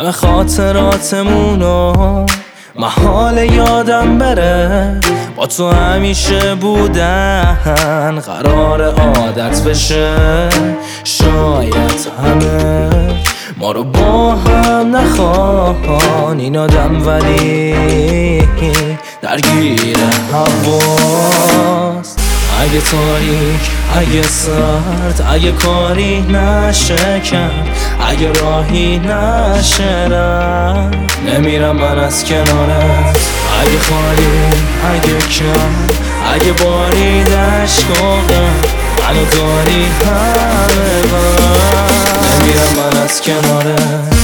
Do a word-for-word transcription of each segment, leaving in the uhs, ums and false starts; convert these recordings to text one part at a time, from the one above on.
همه خاطراتمونو محال یادم بره، با تو همیشه بودن قرار عادت بشه. شاید همه ما رو با هم نخوان این آدم، ولی درگیر هواست. اگه تاریک، اگه سرد، اگه کاری نشه کرد، اگه راهی نشه رفت، نمیرم من از کنارت. اگه خالی، اگه کم، اگه باری دشکاقم، منو داری همه وقت، نمیرم من از کنارت.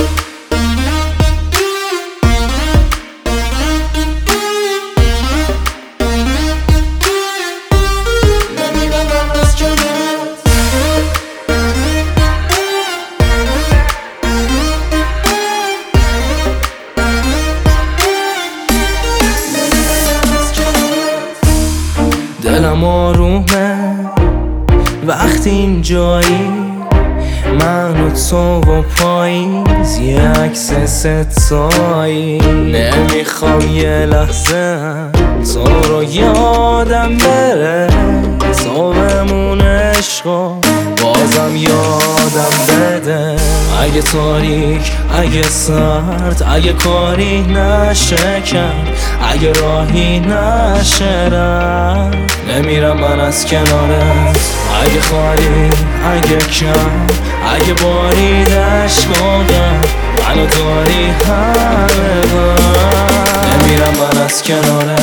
دلم آرومه وقتی اینجایی، من و تو و پاییز یه عکس ستایی. نمیخوام یه لحظه تو رو یادم بره، تو بمون عشقا بازم یادم بده. اگه تاریک، اگه سرد، اگه کاری نشه کرد، اگه راهی نشه رفت، نمیرم من از کنارت. اگه خالی، اگه کم، اگه باری دشکاقم، منو داری همه وقت، نمیرم من از کنارت.